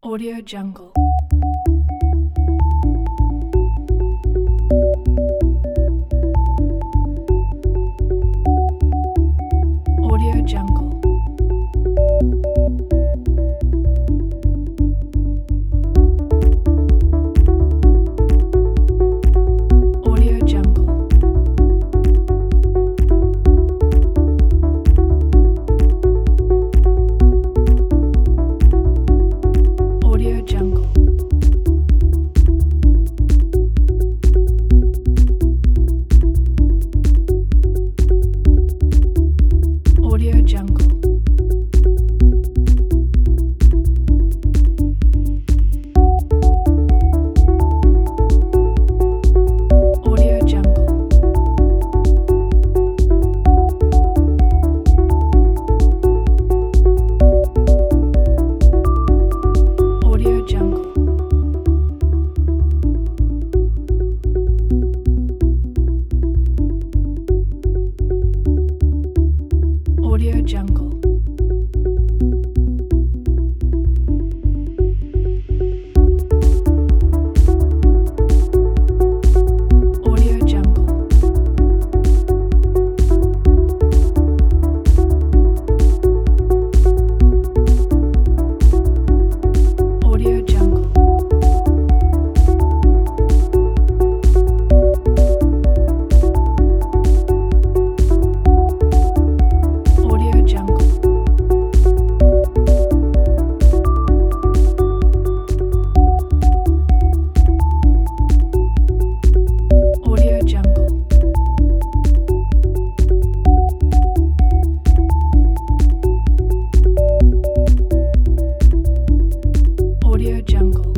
Audio Jungle. Audio Jungle. Audio Jungle. Audio Jungle. Audio Jungle. Audio Jungle. Audio Jungle. Audio Jungle. Audio Jungle. Audio Jungle. Audio Jungle. Audio Jungle. Audio Jungle.